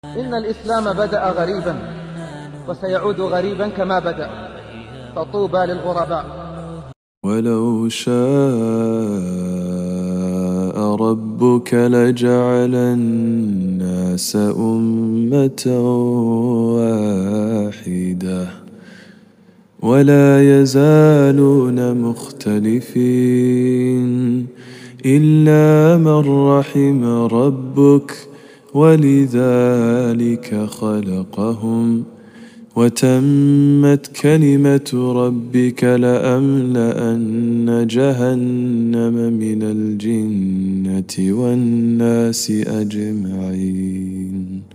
إن الإسلام بدأ غريبا وسيعود غريبا كما بدأ، فطوبى للغرباء. ولو شاء ربك لجعل الناس أمة واحدة ولا يزالون مختلفين إلا من رحم ربك ولذلك خلقهم وتمت كلمة ربك لأملأن جهنم من الجنة والناس أجمعين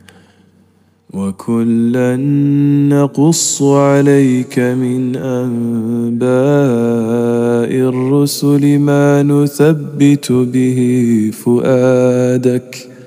وكلا نقص عليك من أنباء الرسل ما نثبت به فؤادك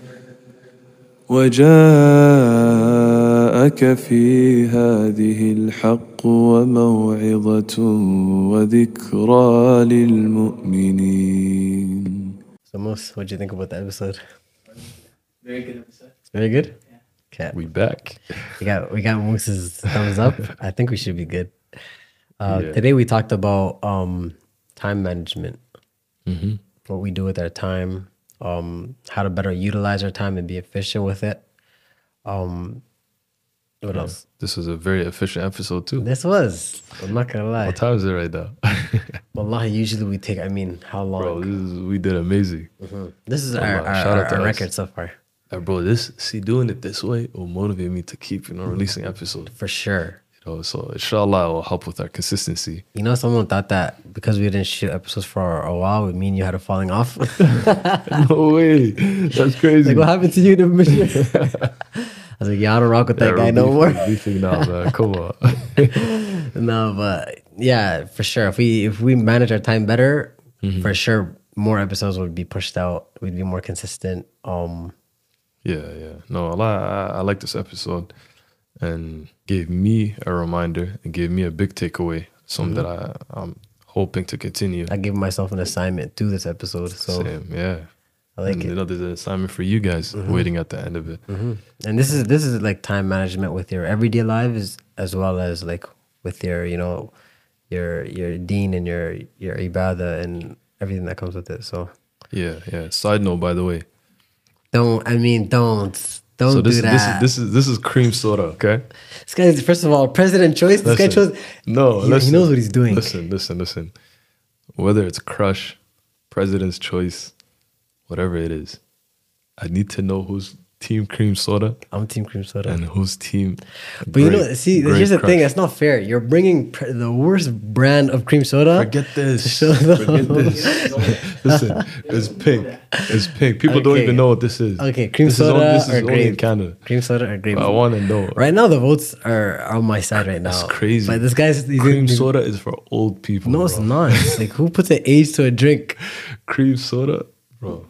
وجاءك في هذه الحق وموعظة وذكرى للمؤمنين. So Mos, what do you think about the episode? Very good episode. Very good? Yeah. Okay. We back. We got Mos's thumbs up. I think we should be good. Yeah. Today we talked about time management. Mm-hmm. What we do with our time, how to better utilize our time and be efficient with it. What else? This was a very efficient episode too. This was. I'm not gonna lie. What time is it right now? Wallahi, usually we take, how long? Bro, we did amazing. This is Wallah, shout out to our us. record so far. Bro, doing it this way will motivate me to keep, releasing episodes. For sure. So inshallah it will help with our consistency. Someone thought that because we didn't shoot episodes for a while, it mean you had a falling off. No way. That's crazy. Like, what happened to you? I was like, yeah, I don't rock with that guy no more. Beefing now, man. Come on. No, but yeah, for sure. If we manage our time better, for sure, more episodes would be pushed out. We'd be more consistent. Yeah. No, I like this episode and gave me a reminder and gave me a big takeaway, something that I'm hoping to continue. I gave myself an assignment to this episode. So Same, yeah. I like it. There's an assignment for you guys waiting at the end of it. And this is like time management with your everyday lives as well as like with your, your deen and your ibadah and everything that comes with it. So Yeah. Side note, by the way. don't So do that. This is cream soda, okay? This guy is, first of all, president choice. This guy chose. He knows what he's doing. Listen. Whether it's Crush, President's Choice, whatever it is, I need to know who's Team Cream Soda I'm team cream soda. and who's Team. But here's the Crush. thing. It's not fair. You're bringing the worst brand of cream soda. Forget this. show them. Forget this. Listen, it's pink. It's pink. People don't Okay. even know what this is. Okay, cream This soda is or only grape? in Canada. Cream soda or grape? I want to know. Right now, the votes are on my side right now. That's crazy. But this guy's Cream soda is for old people. No, it's bro. not. It's like, who puts an age to a drink? Cream soda, bro.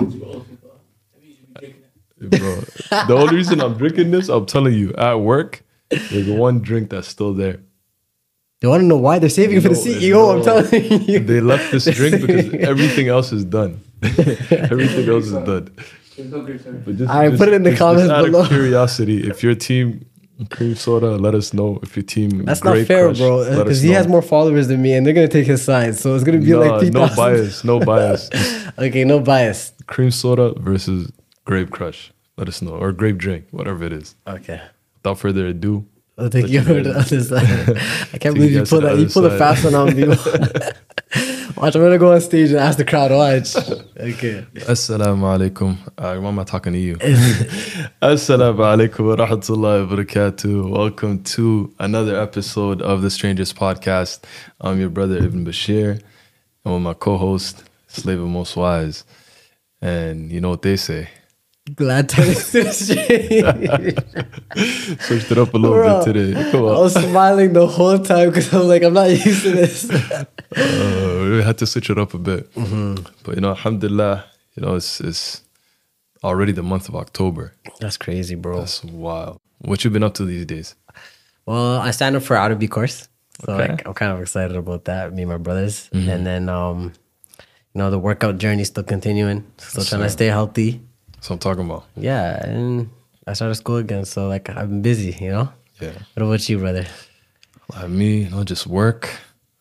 Bro, the only reason I'm drinking this, I'm telling you, at work, there's one drink that's still there. They want to know why they're saving it for the CEO. I'm telling you. They left this drink because everything else is done. Everything else is done. There's no great soda. But just, All right, put it in the comments out below. of curiosity, if your team cream soda, let us know. If your team That's Grape not fair, Crush, bro. let Because us he know. has more followers than me, and they're gonna take his side. So it's gonna be like 3,000. No bias. Okay, no bias. Cream soda versus Grape Crush. Let us know. Or grape drink, whatever it is. Okay. Without further ado, I'll take Let you you over to the guys- other side. I can't Take believe you you guys pulled to the that. You other pulled a side. fast one on me. Watch, I'm gonna go on stage and ask the crowd. Watch. Okay. Assalamu alaikum. Mama talking to you. Assalamu alaikum wa rahmatullahi wa barakatuh. Welcome to another episode of the Strangers Podcast. I'm your brother Ibn Bashir, and with my co-host Slave of Most Wise. And you know what they say. Glad to switched Switched it up a little Bro, bit today. Come I on. was smiling the whole time because I'm like, I'm not used to this. We had to switch it up a bit. But alhamdulillah, it's already the month of October. That's crazy, bro. That's wild. What you been up to these days? Well, I signed up for Arabic course. So Okay. like, I'm kind of excited about that, me and my brothers. And then, the workout journey still continuing. Still trying to stay healthy. That's what I'm talking about. Yeah, and I started school again, so like I'm busy, you know. Yeah. What about you, brother? Like me, just work.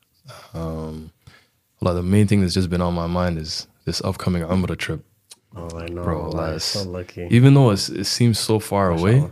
The main thing that's just been on my mind is this upcoming Umrah trip. Oh, I know, Bro, I'm like, so lucky. even though it seems so far away, Mashallah.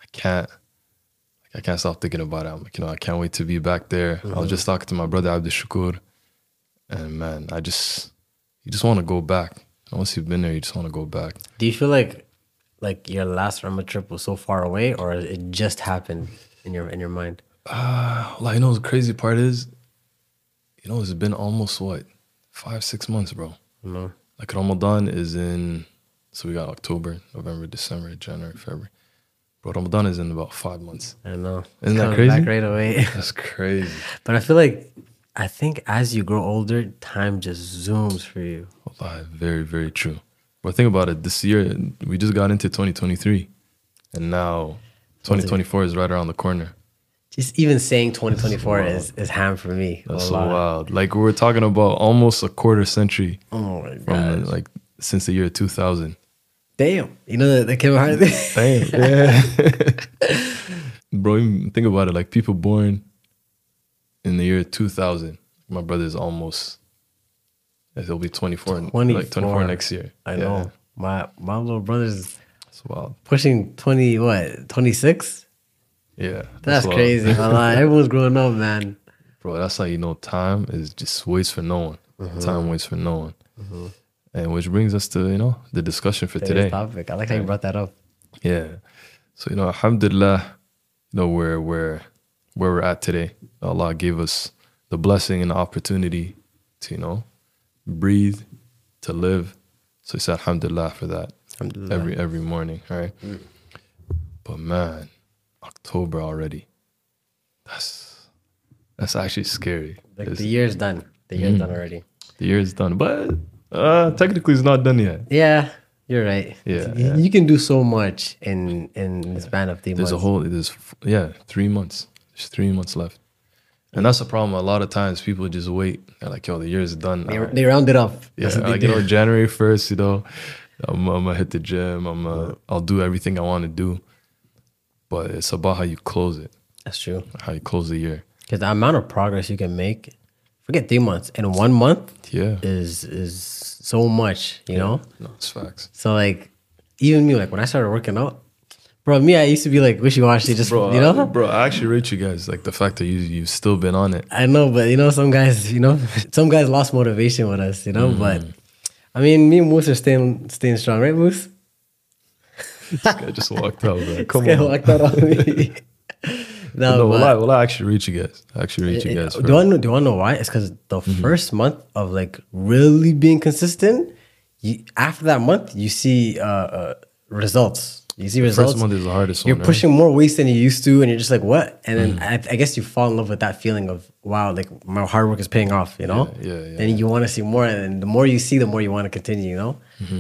I can't stop thinking about it. I'm like, I can't wait to be back there. I was just talking to my brother Abdul Shakur, and man, you just want to go back. Once you've been there, you just want to go back. Do you feel like your last Umrah trip was so far away, or it just happened in your mind? The crazy part is, it's been almost 5-6 months, bro. No. Like Ramadan is so we got October, November, December, January, February. Bro, Ramadan is in about 5 months. I know. Isn't that Coming crazy? Back right away. That's crazy. But I think as you grow older, time just zooms for you. Wallahi, very, very true. But think about it. This year, we just got into 2023. And now 2024 is right around the corner. Just even saying 2024 is ham for me. That's so Wallah. wild. Like, we're talking about almost a quarter century Oh my from, god. since the year 2000. Damn. You know the Kevin Hart thing? Damn. Yeah. Bro, even think about it. Like, people born in the year 2000. My brother is almost, he'll be 24. 24 next year. I know. My little brother's That's wild. pushing 26? Yeah. That's wild. crazy. Wallah. Everyone's growing up, man. Bro, that's how you know time is just waits for no one. Time waits for no one. And which brings us to, the discussion for Today's today. topic. I like how you brought that up. Yeah. So, alhamdulillah, where we're at today. Allah gave us the blessing and the opportunity to, breathe, to live. So he said alhamdulillah for that. Alhamdulillah. Every morning, right? But man, October already. That's actually scary. Like the year's done. The year's done already. The year is done, but technically it's not done yet. Yeah, you're right. Yeah. You can do so much in the span of 3 months. There's 3 months. There's 3 months left. And that's the problem. A lot of times people just wait. They're like, yo, the year is done. They round it up. Yeah, That's what they like, do. January 1st, I'm gonna hit the gym. I'll do everything I want to do. But it's about how you close it, That's true. how you close the year. Because the amount of progress you can make, forget 3 months, in 1 month Yeah. is so much, you know? No, it's facts. So like, even me, like when I started working out, bro, I used to be like wishy-washy, just, Bro, you know? bro, I actually rate you guys. Like the fact that you've still been on it. I know, but some guys, some guys lost motivation with us, But I mean, me and Moose are staying strong, right, Moose? This guy just walked out, man. Come This guy on. walked out on me. No, but- well, I actually rate you guys. For- Do you want to know why? It's because the first month of like really being consistent, after that month, you see results. You see results. First month is the hardest You're one. right? pushing more weights than you used to, and you're just like, what? And then I guess you fall in love with that feeling of, wow, like my hard work is paying off, Yeah. Then you want to see more, and the more you see, the more you want to continue,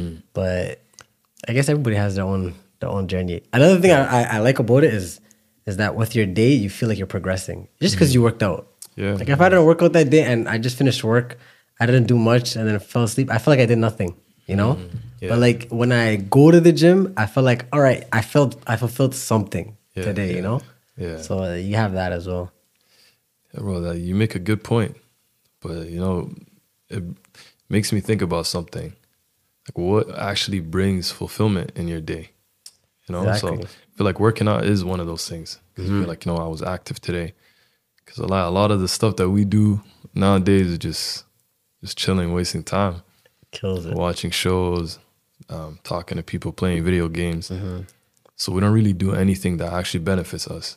But I guess everybody has their own journey. Another thing I like about it is that with your day, you feel like you're progressing just because you worked out. Yeah. Like if I didn't work out that day and I just finished work, I didn't do much and then fell asleep, I feel like I did nothing, Yeah. But like when I go to the gym, I feel like, all right, I fulfilled something Yeah, today, yeah. Yeah. So you have that as well. Yeah, bro, you make a good point. But, it makes me think about something. Like what actually brings fulfillment in your day? Exactly. So I feel like working out is one of those things. 'Cause you feel like, I was active today. Because a lot of the stuff that we do nowadays is just chilling, wasting time. Kills it. Watching shows, talking to people, playing video games. So we don't really do anything that actually benefits us.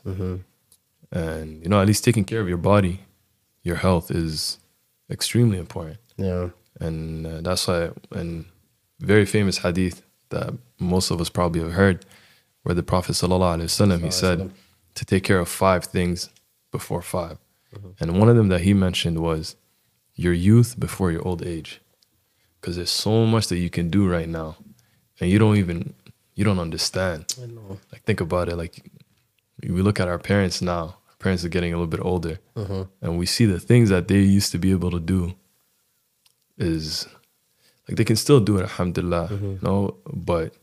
And, at least taking care of your body, your health is extremely important. Yeah. And that's why, and very famous hadith that most of us probably have heard, where the Prophet sallallahu alaihi wasallam, he said to take care of 5 things before 5. And one of them that he mentioned was your youth before your old age. Because there's so much that you can do right now, and you don't understand. I know. Like, think about it. Like, we look at our parents now. Our parents are getting a little bit older, and we see the things that they used to be able to do is like they can still do it, alhamdulillah. But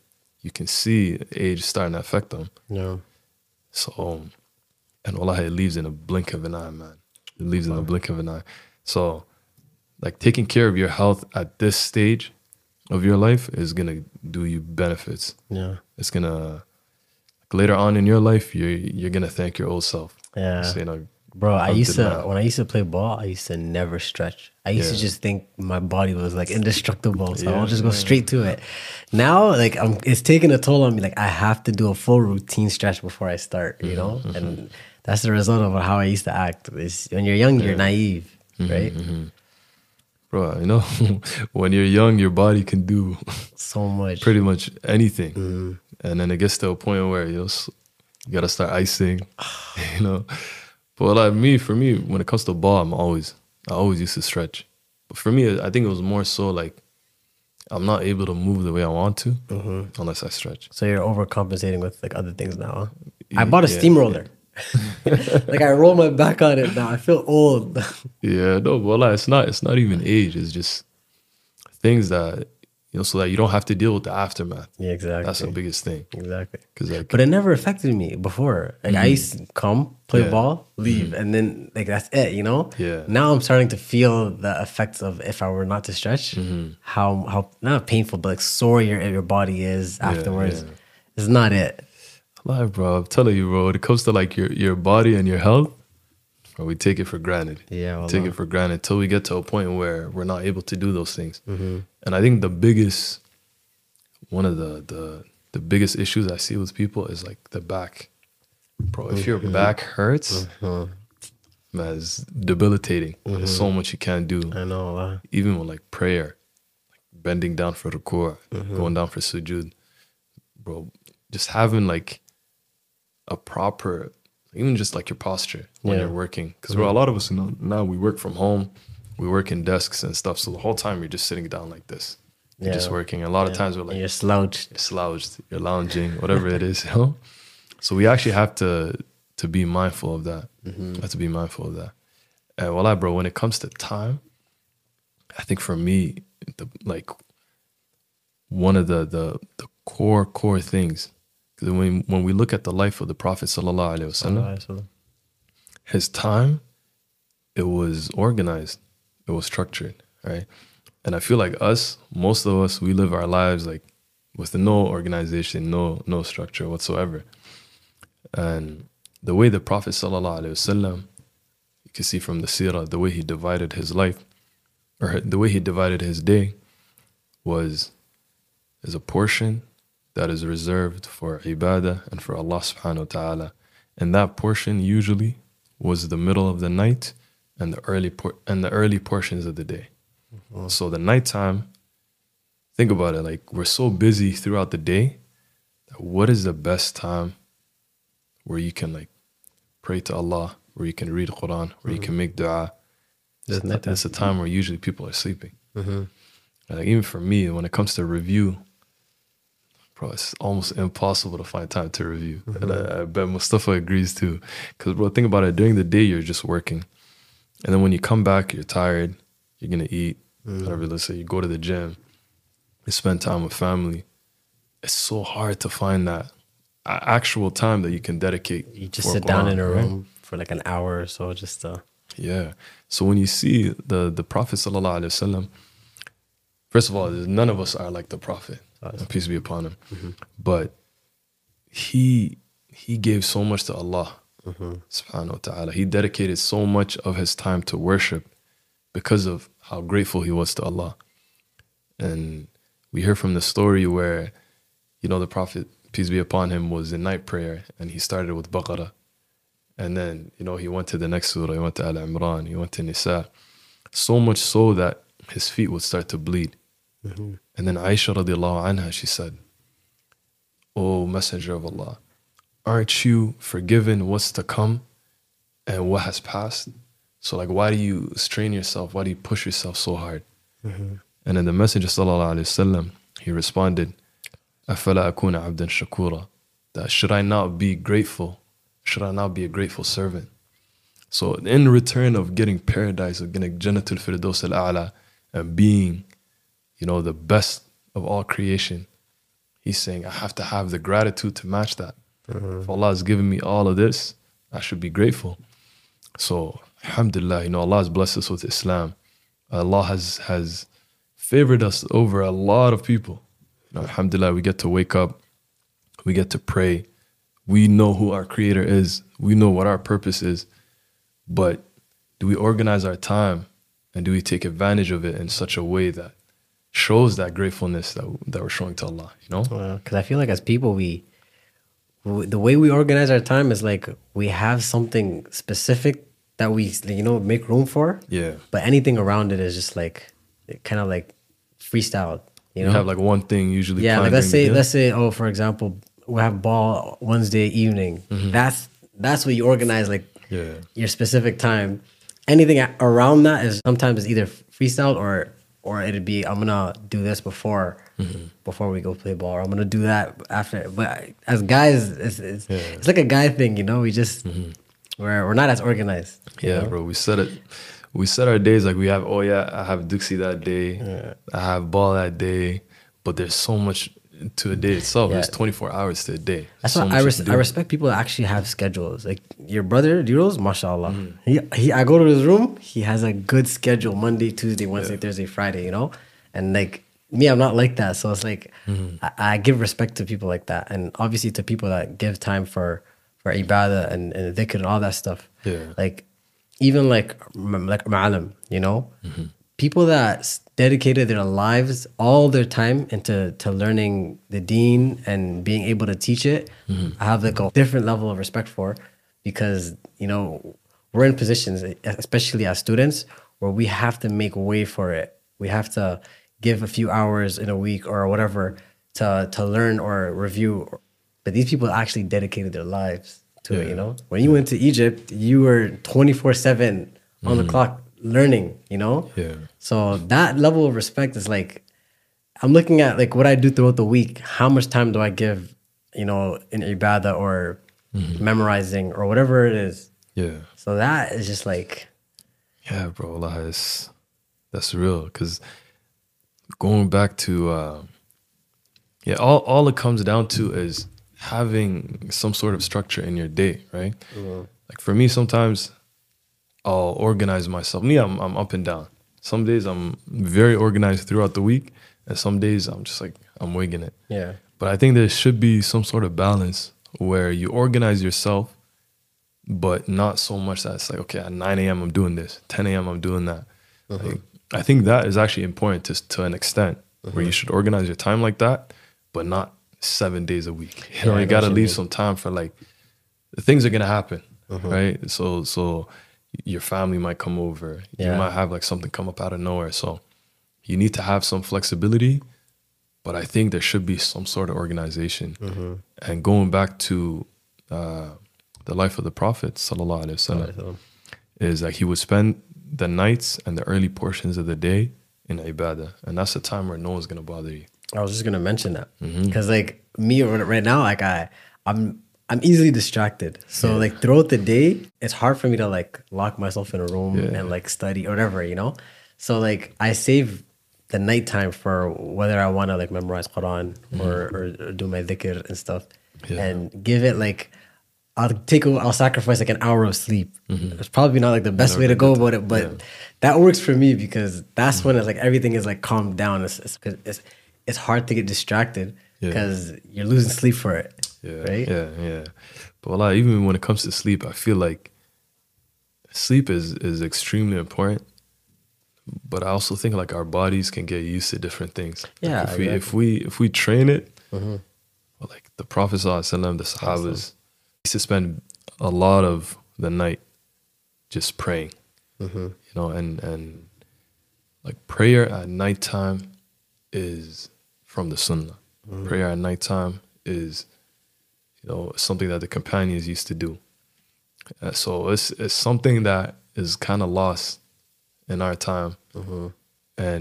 you can see age starting to affect them. Yeah. So, and wallahi, it leaves in a blink of an eye, man. It leaves in a blink of an eye. So, like, taking care of your health at this stage of your life is gonna do you benefits. Yeah. It's gonna, like, later on in your life, you're gonna thank your old self. Yeah. So, you know, Bro, Alhamdulillah. when I used to play ball, I used to never stretch. I used to Yeah. just think my body was like indestructible, so Yeah, I'll just go straight to it. Now, like it's taking a toll on me. Like I have to do a full routine stretch before I start, you know, and that's the result of how I used to act. Is when you're young, you're naive, right? bro, you know, when you're young, your body can do So much. pretty much anything. And then it gets to a point where you gotta start icing, you know. But like for me, when it comes to ball, I always used to stretch. But for me, I think it was more so like I'm not able to move the way I want to unless I stretch. So you're overcompensating with like other things now. Huh? I bought a Yeah, steamroller. Like I roll my back on it now. I feel old. Yeah, no, but like, it's not even age. It's just things that, you know, so that you don't have to deal with the aftermath. Yeah, exactly. That's the biggest thing. Exactly. 'Cause, like, But it never affected me before. Like I used to come, play Yeah. ball, leave, and then like that's it, you know? Yeah. Now I'm starting to feel the effects of if I were not to stretch, how not painful, but like sore your body is afterwards. yeah. It's not it. like, bro, I'm telling you, bro, when it comes to like your body and your health, bro, we take it for granted. Yeah, We take it for granted till we get to a point where we're not able to do those things. And I think one of the biggest issues I see with people is like the back. Bro, if your back hurts, man, it's debilitating. There's so much you can't do. I know. Even with like prayer, like bending down for ruku', going down for sujood, bro, just having like a proper, even just like your posture when Yeah. you're working. Because bro, a lot of us now we work from home, we work in desks and stuff. So the whole time you're just sitting down like this, you're just Yeah. working. And a lot of times we're And like you're slouched. you're slouched, you're lounging, whatever it is, you know. So we actually have to be mindful of that. Have to be mindful of that. And well, bro, when it comes to time, I think for me, one of the core things, because when we look at the life of the Prophet sallallahu alaihi wasallam, his time, it was organized, it was structured, right? And I feel like most of us, we live our lives like with no organization, no structure whatsoever. And the way the Prophet sallallahu alaihi wasallam, you can see from the seerah, the way he divided his life, or the way he divided his day, is a portion that is reserved for ibadah and for Allah subhanahu wa ta'ala. And that portion usually was the middle of the night and the early portions of the day. So the nighttime, think about it, like we're so busy throughout the day, that what is the best time where you can like pray to Allah, where you can read Quran, where you can make dua? It's a time where usually people are sleeping. And like even for me, when it comes to review, bro, it's almost impossible to find time to review. And I bet Mustafa agrees too. Because, bro, think about it. During the day, you're just working. And then when you come back, you're tired. You're going to eat. Whatever, let's say you go to the gym. You spend time with family. It's so hard to find that actual time that you can dedicate. You just for sit down Quran, in a right? room for like an hour or so, just Yeah. So when you see the Prophet sallallahu alaihi wasallam, first of all, none of us are like the Prophet, peace be upon him. But he gave so much to Allah, subhanahu wa ta'ala. He dedicated so much of his time to worship because of how grateful he was to Allah. And we hear from the story where, you know, the Prophet, peace be upon him, was in night prayer and he started with Baqarah. And then, you know, he went to the next surah, he went to Al-Imran, he went to Nisa. So much so that his feet would start to bleed. And then Aisha radiallahu anha, she said, "O Messenger of Allah, aren't you forgiven what's to come and what has passed? So like, why do you strain yourself? Why do you push yourself so hard?" And then the Messenger sallallahu alaihi wasallam, he responded, "Afala akuna abdan shakura," that should I not be grateful? Should I not be a grateful servant? So in return of getting paradise, of getting Jannatul Firdaus al-A'la, and being, you know, the best of all creation, he's saying, I have to have the gratitude to match that. If Allah has given me all of this, I should be grateful. So, alhamdulillah, Allah has blessed us with Islam. Allah has favored us over a lot of people. Alhamdulillah, we get to wake up, we get to pray. We know who our creator is. We know what our purpose is. But do we organize our time and do we take advantage of it in such a way that shows that gratefulness that we're showing to Allah, Because I feel like as people, the way we organize our time is like we have something specific that we, make room for. Yeah. But anything around it is just like, kind of like freestyle, We have like one thing usually. Yeah, like planned during the day. let's say, for example, we have ball Wednesday evening. That's what you organize, like Yeah. your specific time. Anything around that is sometimes either freestyle or it'd be I'm gonna do this before we go play ball, or I'm gonna do that after. But as guys, it's like a guy thing, We just we're not as organized. Yeah, bro. We set our days like we have. Oh yeah, I have Dixie that day. I have ball that day. But there's so much to a day itself. Yeah. There's 24 hours to a day. That's So why much to do. I respect people that actually have schedules. Like your brother, Diros, mashallah. I go to his room, he has a good schedule Monday, Tuesday, Wednesday, Thursday, Friday, And like me, I'm not like that. So it's like I give respect to people like that. And obviously to people that give time for ibadah and dhikr and all that stuff. Yeah. Like even like ma'alim, people that dedicated their lives, all their time into learning the deen and being able to teach it, I have like a different level of respect for, because we're in positions, especially as students, where we have to make way for it. We have to give a few hours in a week or whatever to learn or review. But these people actually dedicated their lives to it. When you went to Egypt, you were 24/7 on the clock learning. Yeah. So that level of respect is like, I'm looking at like what I do throughout the week. How much time do I give, in ibadah or memorizing or whatever it is? Yeah. So that is just like, Yeah, bro. Allah, that's real. Because going back to, all it comes down to is having some sort of structure in your day, right? Like for me, sometimes I'll organize myself. Me, I'm up and down. Some days I'm very organized throughout the week, and some days I'm just like, I'm wigging it. yeah. But I think there should be some sort of balance where you organize yourself, but not so much that it's like, okay, at 9 a.m. I'm doing this, 10 a.m. I'm doing that. Like, I think that is actually important to an extent, where you should organize your time like that, but not 7 days a week. You got to leave some time for like, things are going to happen, right? So your family might come over. You might have like something come up out of nowhere. So you need to have some flexibility, but I think there should be some sort of organization. And going back to the life of the Prophet sallallahu alaihi wasallam, is like he would spend the nights and the early portions of the day in ibadah, and that's the time where no one's gonna bother you. I was just gonna mention that because like me right now, like I'm easily distracted. So like throughout the day, it's hard for me to like lock myself in a room and like study or whatever, So like I save the nighttime for whether I want to like memorize Quran or do my dhikr and stuff, and give it like I'll sacrifice like an hour of sleep. It's probably not like the best way to go about it, but that works for me because that's when it's like everything is like calmed down. It's hard to get distracted because you're losing sleep for it. Right? Yeah. But wallah, even when it comes to sleep, I feel like sleep is extremely important. But I also think like our bodies can get used to different things. Yeah, like if we train it, like the Prophet ﷺ, the Sahabas used to spend a lot of the night just praying. And like prayer at nighttime is from the Sunnah. Prayer at nighttime is something that the companions used to do. So it's something that is kind of lost in our time. And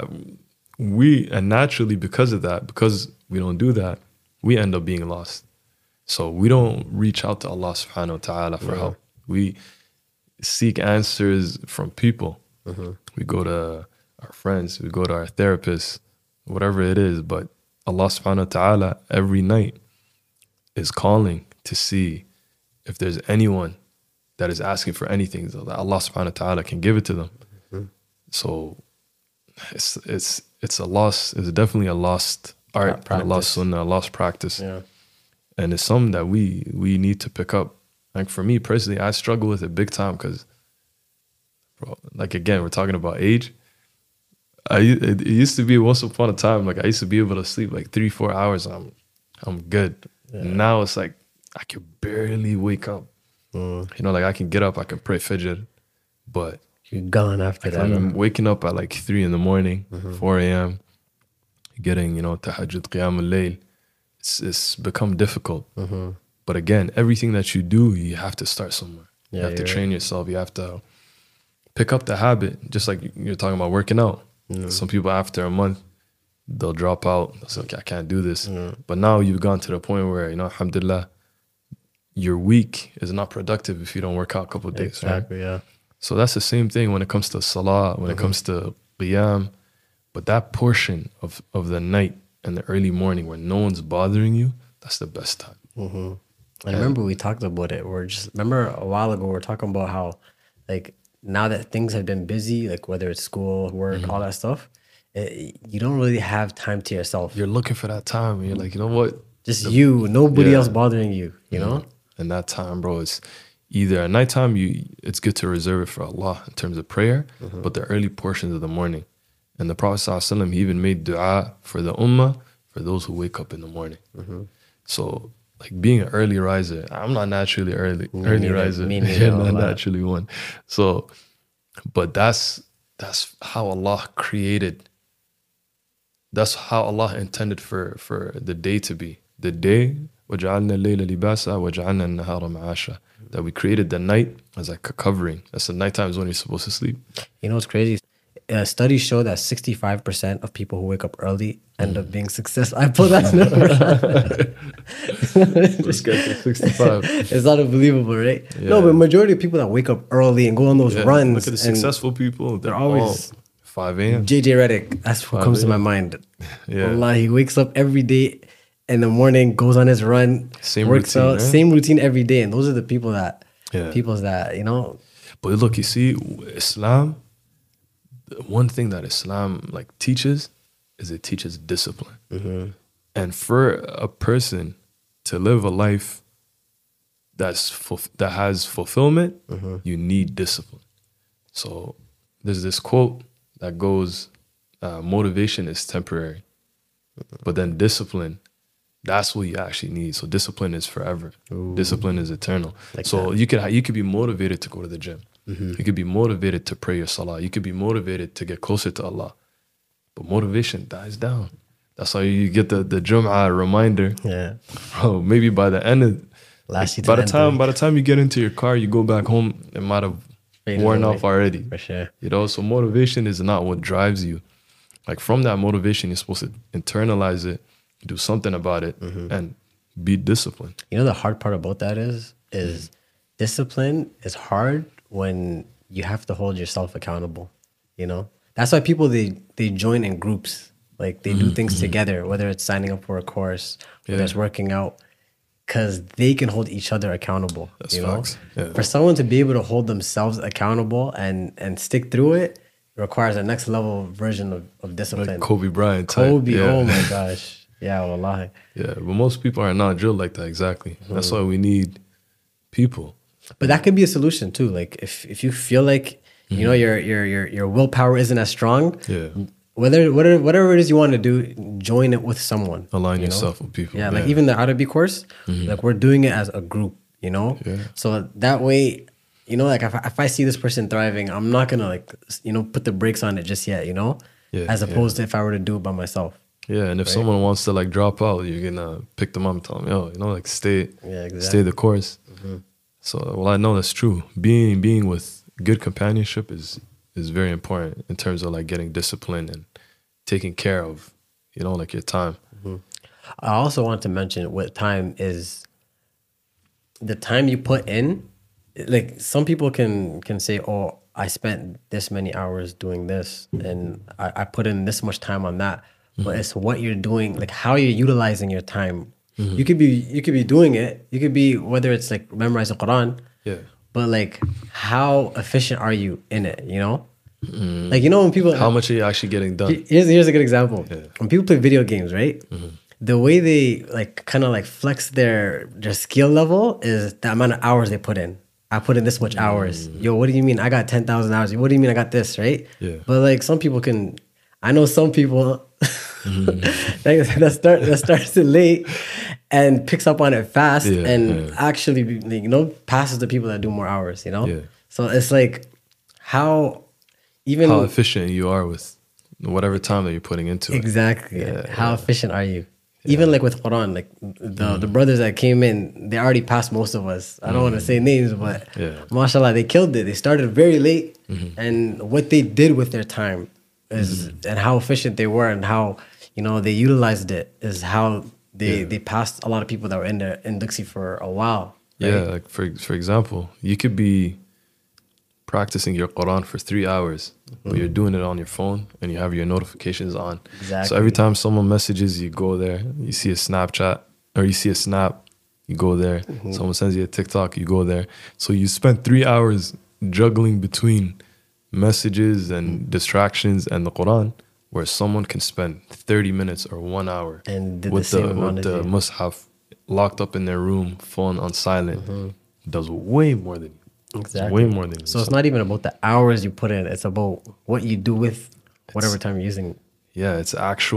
and naturally because of that, because we don't do that, we end up being lost. So we don't reach out to Allah subhanahu wa ta'ala for help. We seek answers from people. We go to our friends, we go to our therapists, whatever it is, but Allah subhanahu wa ta'ala every night is calling to see if there's anyone that is asking for anything that Allah subhanahu wa ta'ala can give it to them. So it's a lost, it's definitely a lost art, and a lost sunnah, a lost practice. Yeah. And it's something that we need to pick up. Like for me personally, I struggle with it big time because, like again, we're talking about age. It used to be once upon a time, like I used to be able to sleep like 3-4 hours and I'm good. Yeah. Now it's like I can barely wake up. You know, like I can get up, I can pray fajr, but You're gone after that. I'm waking up at like 3 in the morning, 4 a.m., getting, you know, tahajjud, qiyam al-layl. It's become difficult. But again, everything that you do, you have to start somewhere. You have to train yourself. You have to pick up the habit, just like you're talking about working out. Some people after a month, they'll drop out. They'll say, okay, I can't do this. But now you've gone to the point where, you know, alhamdulillah, your week is not productive if you don't work out a couple of days. Exactly, right? yeah. So that's the same thing when it comes to salah, when it comes to qiyam. But that portion of the night and the early morning where no one's bothering you, that's the best time. I remember we talked about it. Remember a while ago we were talking about how, like, now that things have been busy, like whether it's school, work, all that stuff, you don't really have time to yourself. You're looking for that time. And you're like, you know what? Just you, nobody else bothering you, you know? And that time, bro, is either at nighttime, it's good to reserve it for Allah in terms of prayer, but the early portions of the morning. And the Prophet ﷺ, he even made dua for the ummah, for those who wake up in the morning. So, like being an early riser, I'm not naturally early riser. Me neither, Yeah, not naturally one. So, but that's how Allah created. That's how Allah intended for the day to be. The day, وَجَعَلْنَا اللَّيْلَ لِبَاسًا وَجَعَلْنَا النَّهَارَ مَعَاشًا. That we created the night as like a covering. That's the nighttime is when you're supposed to sleep. You know what's crazy? Studies show that 65% of people who wake up early end up being successful. I pulled that number. Let's get to 65. It's not unbelievable, right? Yeah. No, but majority of people that wake up early and go on those runs. Look at the successful people. They're always- all 5 a.m. JJ Redick, that's what comes to my mind. Yeah. Wallah, he wakes up every day in the morning, goes on his run, Same works routine, out, right? same routine every day. And those are the people that, Yeah. you know, But look, you see, Islam, one thing that Islam like teaches is it teaches discipline. And for a person to live a life that has fulfillment, you need discipline. So there's this quote that goes, motivation is temporary, but then discipline, that's what you actually need. So discipline is forever. Discipline is eternal. So you could be motivated to go to the gym. You could be motivated to pray your salah. You could be motivated to get closer to Allah. But motivation dies down. That's how you get the Jum'ah reminder. yeah. Bro, maybe by the end of Last you to by the end time you get into your car, you go back home, it might have Faded worn away. off already. For sure. You know, so motivation is not what drives you. Like from that motivation, you're supposed to internalize it, do something about it, and be disciplined. You know, the hard part about that is discipline is hard when you have to hold yourself accountable, you know? That's why people, they join in groups. Like they do things together, whether it's signing up for a course, whether it's working out, because they can hold each other accountable. That's you know? facts. Yeah. For someone to be able to hold themselves accountable and stick through it requires a next level version of discipline. Like Kobe Bryant type. Kobe, Yeah. oh my gosh. Yeah, wallahi. Yeah, but most people are not drilled like that exactly. That's why we need people. But that could be a solution too. Like if you feel like you know your willpower isn't as strong, Yeah. whatever it is you want to do, join it with someone. Align you know? yourself with people. Yeah, like even the Arabic course, like we're doing it as a group, you know? Yeah. So that way, you know, like if I see this person thriving, I'm not gonna like, you know, put the brakes on it just yet, you know? Yeah, As opposed to if I were to do it by myself. Yeah, and if someone wants to like drop out, you're gonna pick them up and tell them, yo, you know, like stay the course. So, well, I know that's true. Being with good companionship is very important in terms of like getting discipline and taking care of, you know, like your time. I also want to mention with time is the time you put in. Like some people can say, "Oh, I spent this many hours doing this, and I put in this much time on that." but it's what you're doing, like how you're utilizing your time. You could be doing it. You could be, whether it's like memorizing Quran, Yeah. but like how efficient are you in it? You know, like when people How much are you actually getting done? Here's a good example. Yeah. When people play video games, right? The way they like kind of like flex their skill level is the amount of hours they put in. I put in this much hours. Yo, what do you mean? I got 10,000 hours. What do you mean I got this, right? Yeah. But like some people I know some people that starts it late and picks up on it fast and actually passes the people that do more hours, Yeah. So it's like how efficient you are with whatever time that you're putting into it. Exactly. How efficient are you? Even like with Quran, like the brothers that came in, they already passed most of us. I don't want to say names, but mashallah, they killed it. They started very late, and what they did with their time is, and how efficient they were, and how they utilized it is how they passed a lot of people that were in Dixie for a while. Right? Yeah, like for example, you could be practicing your Quran for 3 hours, but you're doing it on your phone and you have your notifications on. Exactly. So every time someone messages, you go there, you see a Snapchat or you see a snap, you go there. Someone sends you a TikTok, you go there. So you spend 3 hours juggling between messages and distractions and the Quran, where someone can spend 30 minutes or 1 hour and did with the same amount with as the you. mushaf locked up in their room, phone on silent. Does way more than you. Exactly. Way more than you. So it's not even about the hours you put in. It's about what you do with whatever time you're using. Yeah, it's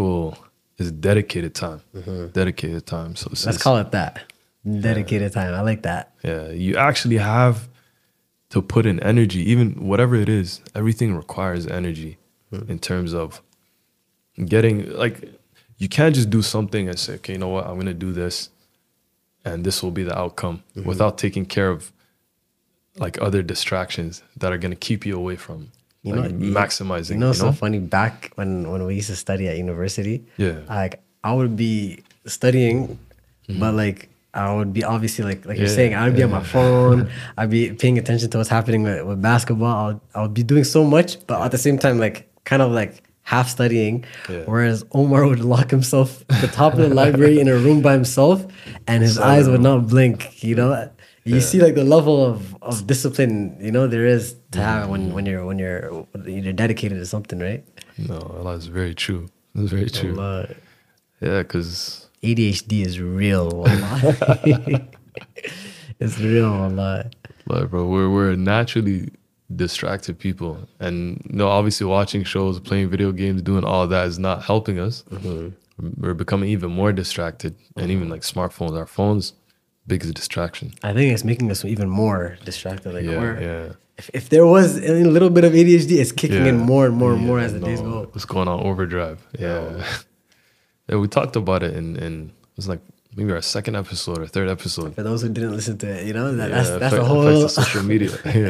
dedicated time. Dedicated time. So Let's call it that. Dedicated time. I like that. Yeah, you actually have to put in energy, even whatever it is. Everything requires energy in terms of getting, like, you can't just do something and say, okay, you know what, I'm going to do this and this will be the outcome without taking care of like other distractions that are going to keep you away from maximizing. So funny, back when we used to study at university, like I would be studying, but like I would be obviously like you're saying, I would be on my phone, I'd be paying attention to what's happening with basketball. I would be doing so much, but at the same time, like kind of like half studying, whereas Omar would lock himself at the top of the library in a room by himself and his eyes would not blink, You see like the level of discipline, there is to have when you're dedicated to something, right? No, that's very true. That's very true. Yeah, because ADHD is real, wallah. It's real, wallah. But bro, we're naturally distracted people, and obviously watching shows, playing video games, doing all that is not helping us. We're becoming even more distracted, and even like smartphones, our phones, biggest distraction. I think it's making us even more distracted. Like Yeah. If there was a little bit of ADHD, it's kicking in more and more and more as the days go. It's going on overdrive. Yeah. Yeah, we talked about it in it was like maybe our second episode or third episode. For those who didn't listen to it, that's a a whole social media.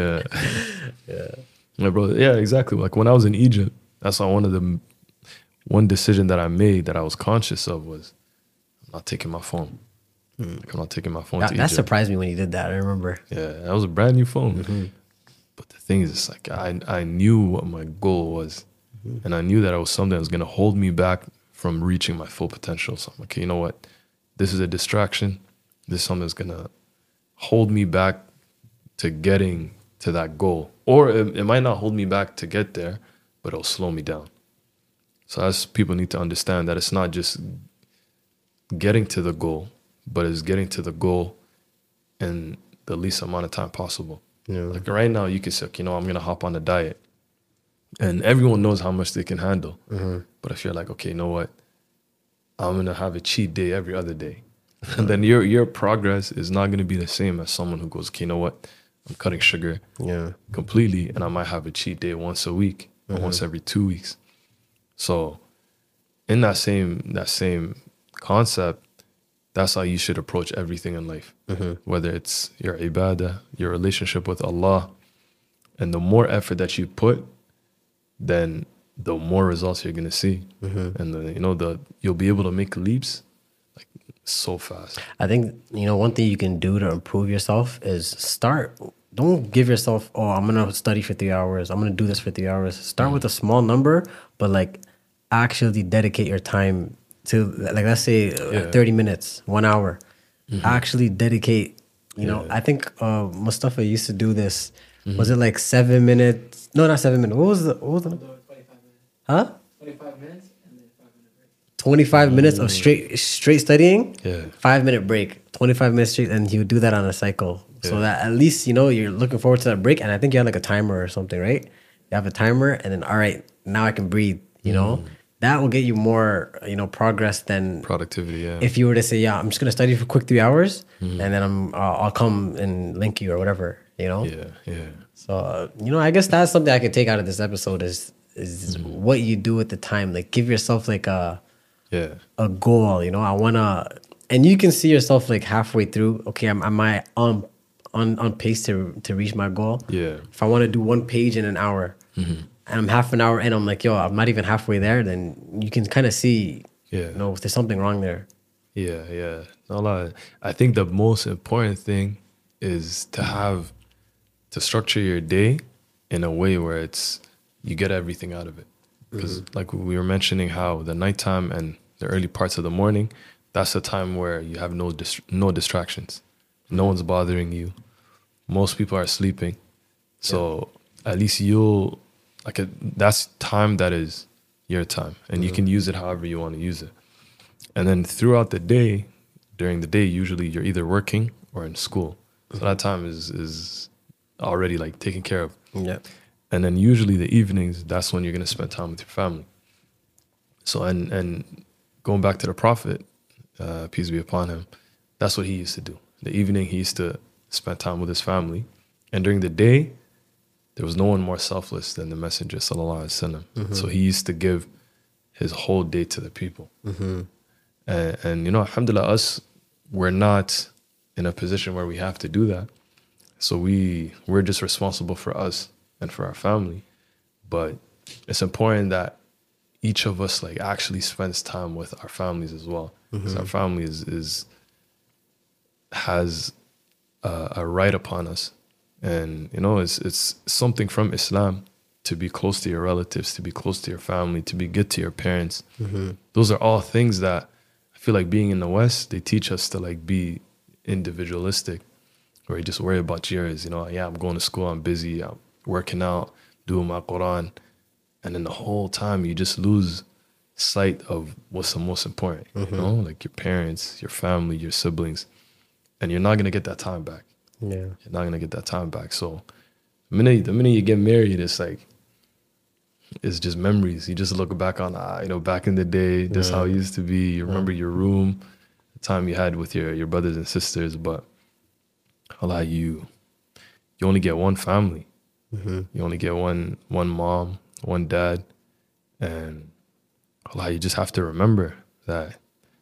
Yeah, bro. Yeah, exactly. Like when I was in Egypt, that's why one decision that I made that I was conscious of was I'm not taking my phone. Like I'm not taking my phone to Egypt. That surprised me when you did that. I remember. Yeah, that was a brand new phone. But the thing is, it's like I knew what my goal was, and I knew that it was something that was gonna hold me back from reaching my full potential. So I'm like, okay, you know what? This is a distraction. This is something that's gonna hold me back to getting to that goal. Or it might not hold me back to get there, but it'll slow me down. So as people need to understand that it's not just getting to the goal, but it's getting to the goal in the least amount of time possible. Yeah. Like right now, you can say, okay, I'm going to hop on a diet. And everyone knows how much they can handle. But if you're like, okay, you know what? I'm going to have a cheat day every other day. And then your progress is not going to be the same as someone who goes, okay, you know what? I'm cutting sugar completely, and I might have a cheat day once a week or once every 2 weeks. So in that same concept, that's how you should approach everything in life. Whether it's your ibadah, your relationship with Allah, and the more effort that you put, then the more results you're gonna see, and then you'll be able to make leaps like so fast. I think one thing you can do to improve yourself is start. Don't give yourself, I'm gonna study for 3 hours. I'm gonna do this for 3 hours. Start with a small number, but like actually dedicate your time to, like, let's say 30 minutes, 1 hour. Actually dedicate, you know, I think Mustafa used to do this. Was it like 7 minutes? No, not 7 minutes. What was the 25 minutes. huh? 25 minutes and then 5 minute break. 25 minutes of straight studying, Yeah. 5 minute break, 25 minutes straight, and he would do that on a cycle. So that at least, you know, you're looking forward to that break. And I think you have like a timer or something, right? You have a timer, and then, all right, now I can breathe, you know? That will get you more, you know, progress than Productivity, yeah. if you were to say, yeah, I'm just going to study for quick 3 hours, and then I'll come and link you or whatever, you know? Yeah. So, you know, I guess that's something I could take out of this episode is what you do with the time. Like, give yourself like a goal, you know? I want to, and you can see yourself like halfway through, okay, am I on pace to reach my goal? Yeah. If I want to do 1 page in an hour, and I'm half an hour in, I'm like, yo, I'm not even halfway there, then you can kind of see, you know, if there's something wrong there. Yeah. No lie. I think the most important thing is to structure your day in a way where it's, you get everything out of it. Because like we were mentioning how the nighttime and the early parts of the morning, that's the time where you have no distractions. No one's bothering you. Most people are sleeping. So at least that's time that is your time. And you can use it however you want to use it. And then throughout the day, during the day, usually you're either working or in school. So that time is already like taken care of. Yeah. And then usually the evenings, that's when you're going to spend time with your family. So, and going back to the Prophet, peace be upon him, that's what he used to do. The evening, he used to spend time with his family. And during the day, there was no one more selfless than the Messenger, sallallahu alaihi wasallam. So he used to give his whole day to the people. And you know, alhamdulillah, us, we're not in a position where we have to do that. So we're just responsible for us and for our family. But it's important that each of us like actually spends time with our families as well. Because our family has a right upon us. And, you know, it's something from Islam to be close to your relatives, to be close to your family, to be good to your parents. Those are all things that I feel like being in the West, they teach us to like be individualistic, or you just worry about yours. You know, yeah, I'm going to school, I'm busy, I'm working out, doing my Quran. And then the whole time you just lose sight of what's the most important, you know, like your parents, your family, your siblings. And you're not going to get that time back. Yeah. You're not going to get that time back. So the minute you get married, it's like, it's just memories. You just look back on, you know, back in the day, this is how it used to be. You remember your room, the time you had with your brothers and sisters. But Allah, you only get one family. You only get one mom, one dad. And Allah, you just have to remember that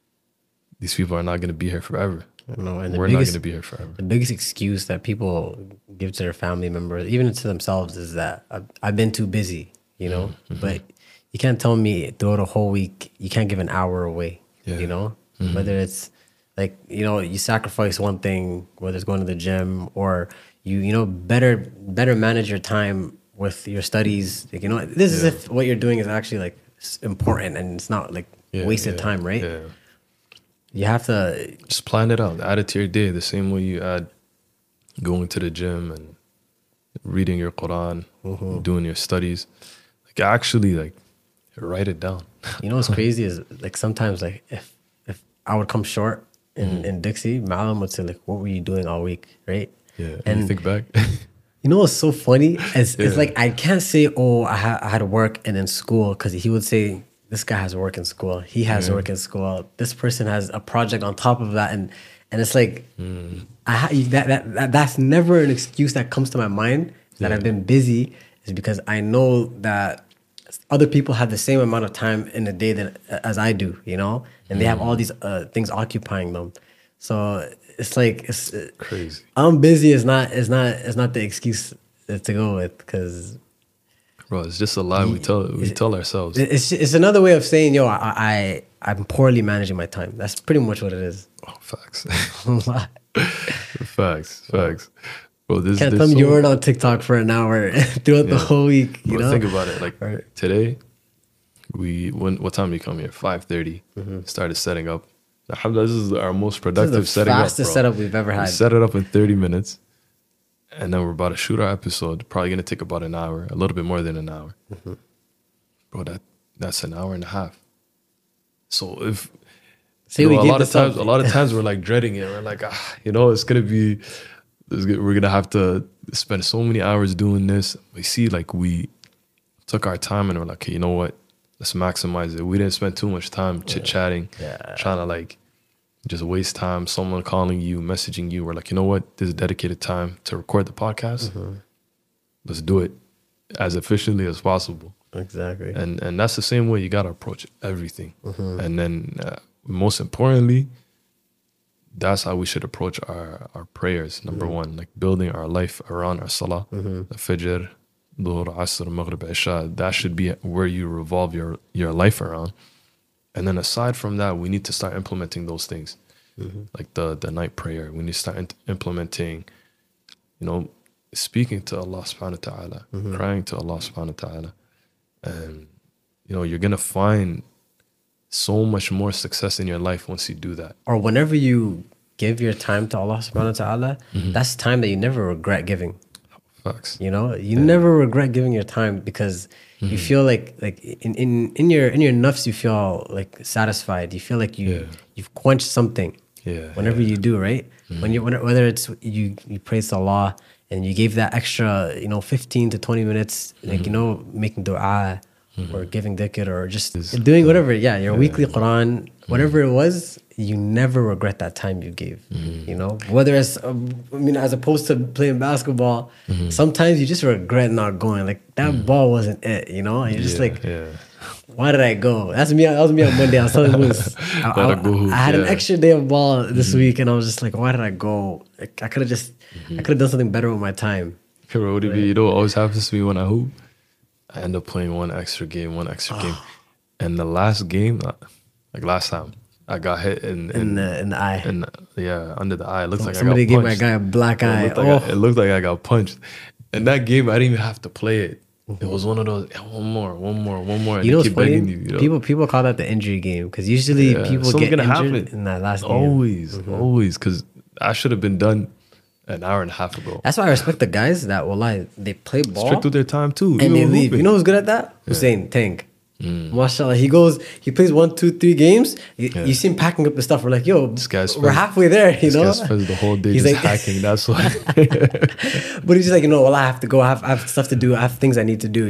these people are not going to be here forever. No, and We're not going to be here forever. The biggest excuse that people give to their family members, even to themselves, is that I've been too busy, you know? But you can't tell me throughout a whole week, you can't give an hour away, you know? Whether it's like, you know, you sacrifice one thing, whether it's going to the gym or you know, better manage your time with your studies. Like, you know, this is if what you're doing is actually like important and it's not like wasted time, right? Yeah. You have to Just plan it out. Add it to your day the same way you add going to the gym and reading your Quran, doing your studies. Like actually like write it down. You know what's crazy is like sometimes like if I would come short in Dixie, Malam would say like, what were you doing all week, right? Yeah. And you think back. you know what's so funny? It's like I can't say, oh, I had to work and in school, because he would say, this guy has work in school. He has work in school. This person has a project on top of that, and it's like that's never an excuse that comes to my mind that I've been busy. Is because I know that other people have the same amount of time in a day as I do, you know, and they have all these things occupying them. So it's like it's crazy. I'm busy is not the excuse to go with, because. Bro, it's just a lie we tell ourselves. It's another way of saying, yo, I'm poorly managing my time. That's pretty much what it is. Oh, facts. facts. Bro, Can't tell me you weren't on TikTok for an hour throughout the whole week. You know? Think about it. Like today, what time do you come here? 5:30. Started setting up. Alhamdulillah, this is our most productive This is the setting up. fastest bro. setup we've ever We had. set it up in 30 minutes. And then we're about to shoot our episode. Probably gonna take about an hour, a little bit more than an hour. Bro, that's an hour and a half. So if Say you know, we a give lot of this up. times, we're like dreading it. We're like, it's gonna be. We're gonna have to spend so many hours doing this. We see, like, we took our time and we're like, okay, you know what? Let's maximize it. We didn't spend too much time chit chatting, trying to like just waste time. Someone calling you, messaging you. We're like, you know what? This is dedicated time to record the podcast. Let's do it as efficiently as possible. Exactly. And that's the same way you got to approach everything. And then most importantly, that's how we should approach our prayers. Number one, like building our life around our salah, the fajr, dhuhr, asr, maghrib, isha. That should be where you revolve your life around. And then aside from that, we need to start implementing those things. Like the night prayer. We need to start implementing, speaking to Allah subhanahu wa ta'ala, crying to Allah subhanahu wa ta'ala. And, you're going to find so much more success in your life once you do that. Or whenever you give your time to Allah subhanahu wa ta'ala, that's time that you never regret giving. Facts. You never regret giving your time because you feel like in your nafs you feel like satisfied. You feel like you've quenched something. Whenever you do, right? Whether it's you praise to Allah and you gave that extra 15 to 20 minutes like making dua or giving dhikr or just doing whatever, your weekly Quran, whatever it was, you never regret that time you gave. Whether it's as opposed to playing basketball, sometimes you just regret not going. Like that ball wasn't it, and you're just why did I go? That was me on Monday. I was telling Moose, I had an extra day of ball this week, and I was just like, why did I go? Like, I could have done something better with my time. What always happens to me when I hoop? I end up playing one extra game. And the last game, like last time, I got hit in the eye. Under the eye. It looks like somebody I got punched. gave my guy a black eye. It looked like I got punched. And that game, I didn't even have to play it. It was one of those, one more. And You know what's keep funny? begging you. People call that the injury game because usually people something's get gonna injured happen. in that last game. Always. Because I should have been done an hour and a half ago. That's why I respect the guys that they play ball Strict with their time too. and they leave. You know who's good at that? Hussein Tank. MashaAllah, he plays 1, 2, 3 games. You see him packing up the stuff. We're like, yo, we're halfway there. This guy spends the whole day just hacking. That's why. But he's just like, well, I have to go. I have stuff to do. I have things I need to do.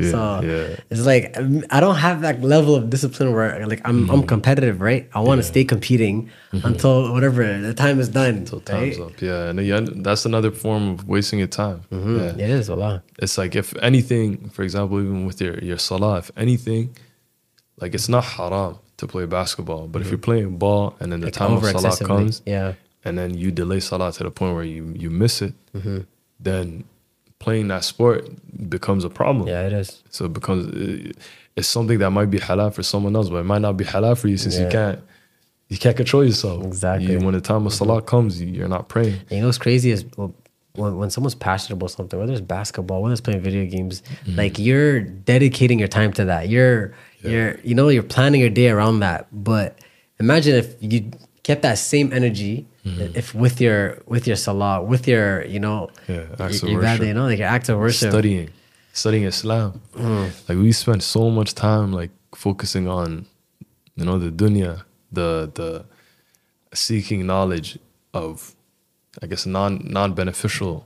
It's like I don't have that level of discipline where like I'm competitive, right? I want to stay competing until whatever the time is done. Until time's up. Yeah, and that's another form of wasting your time. It is a lot. It's like if anything, for example, even with your salah, if anything, like it's not haram to play basketball, but if you're playing ball and then the time of salah comes, and then you delay salah to the point where you miss it, then playing that sport becomes a problem. Yeah, it is. So it becomes it's something that might be halal for someone else, but it might not be halal for you since you can't control yourself. Exactly. When the time of salah comes, you're not praying. And what's crazy is when someone's passionate about something, whether it's basketball, whether it's playing video games, like you're dedicating your time to that. You're planning your day around that. But imagine if you kept that same energy, if with your salah, with your acts of worship, like your acts of worship, studying Islam. Like we spend so much time like focusing on, the dunya, the seeking knowledge of, I guess, non-beneficial,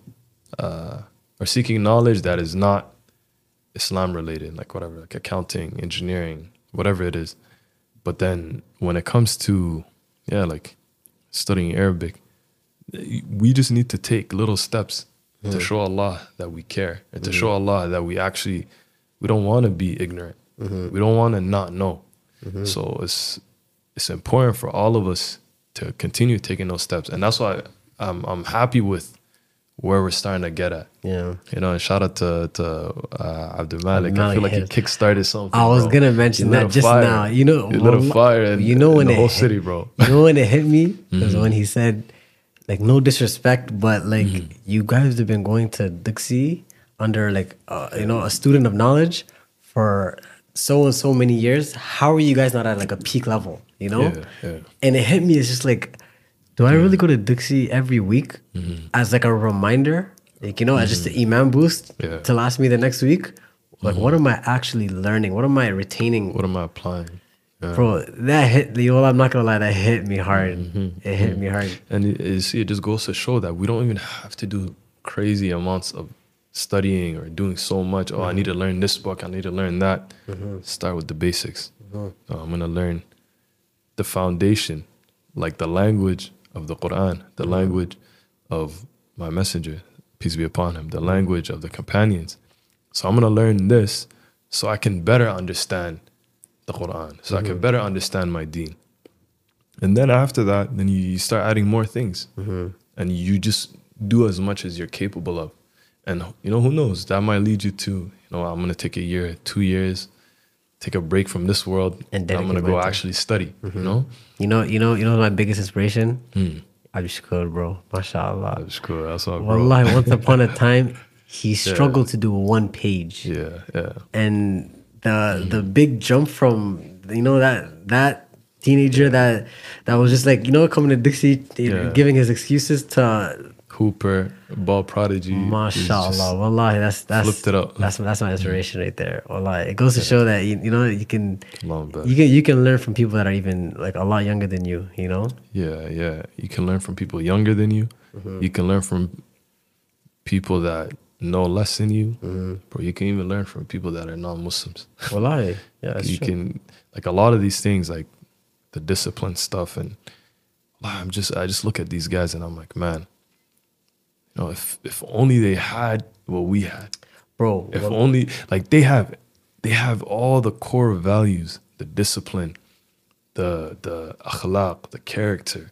or seeking knowledge that is not Islam related, like whatever, like accounting, engineering, whatever it is. But then when it comes to, like studying Arabic, we just need to take little steps to show Allah that we care and to show Allah that we don't want to be ignorant. We don't want to not know. So it's important for all of us to continue taking those steps. And that's why I'm happy with where we're starting to get at. And shout out to Abdul Malik. I feel like he kickstarted something. I was gonna mention that just fire. now. He lit a fire in the whole city, bro. When it hit me was when he said, like, no disrespect, but like you guys have been going to Dixie under like a student of knowledge for so and so many years. How are you guys not at like a peak level? You know? Yeah, yeah. And it hit me. It's just like, do I really go to Dixie every week as like a reminder? Like, you know, as just the Iman boost to last me the next week? Like, what am I actually learning? What am I retaining? What am I applying? Yeah. Bro, that hit, you know, I'm not gonna lie, that hit me hard. It hit me hard. And you see, it just goes to show that we don't even have to do crazy amounts of studying or doing so much. Oh, I need to learn this book. I need to learn that. Start with the basics. I'm going to learn the foundation, like the language of the Quran, the language of my messenger, peace be upon him, the language of the companions. So I'm going to learn this so I can better understand the Quran, so I can better understand my deen. And then after that, then you start adding more things. And you just do as much as you're capable of. And, you know, who knows? That might lead you to, you know, I'm going to take a year, 2 years, take a break from this world, and I'm going to go actually study, you know? You know my biggest inspiration? Abi Shakur, bro. MashaAllah. That's cool. That's all, bro. Wallahi, once upon a time, he struggled to do one page. Yeah. And the big jump from, you know, that teenager that was just like, you know, coming to Dixie, giving his excuses to Hooper, ball prodigy. MashaAllah, wallahi, that's flipped it up. That's my inspiration right there. Wallahi, it goes to show that you know you can Long you can learn from people that are even like a lot younger than you. You know. Yeah. You can learn from people younger than you. You can learn from people that know less than you. Bro, you can even learn from people that are non-Muslims. Wallahi, yeah, that's You true. can, like, a lot of these things, like the discipline stuff, and I just look at these guys and I'm like, man, you know, if only they had what we had, Bro. if only, like, they have all the core values, the discipline, the akhlaq, the character.